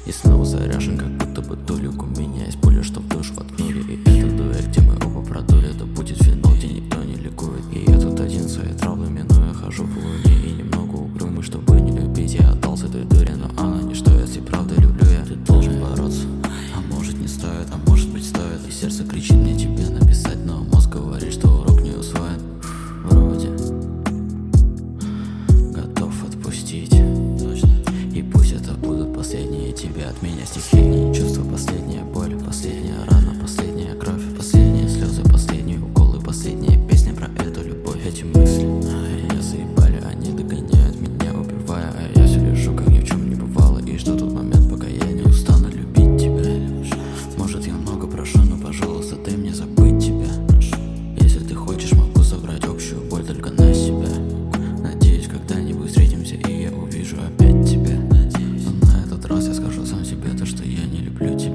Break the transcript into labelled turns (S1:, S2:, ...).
S1: И снова заряжен, как будто бы толик. У меня есть пуля, что в душ воткнули. И это дуэль, где мы оба продули. Это будет финал, где никто не ликует. И я тут один свои травлы минуя, хожу по луне и немного угрюмый, чтобы не любить. Я отдался той дуре, но она ничто, если правда люблю я. Ты должен бороться, а может не стоит, а может быть стоит. И сердце кричит мне тебе написать, но мозг говорит, что урок не усвоен. Вроде готов отпустить. И пусть это будут последние тебе от меня стихи. Чувства, последняя боль, последняя рана, последняя кровь, последние слезы, последние уколы, последняя песня про эту любовь. Эти мысли меня заебали, они догоняют меня, убивая. А я все лежу, как ни в чем не бывало, и жду тот момент, пока я не устану любить тебя. Может, я много прошу, но пожалуйста, дай мне забыть тебя. Если ты хочешь, могу забрать общую боль только на себя. Надеюсь, когда-нибудь встретимся, и я увижу опять тебя. Но на этот раз я скажу сам себе то, что я не люблю тебя.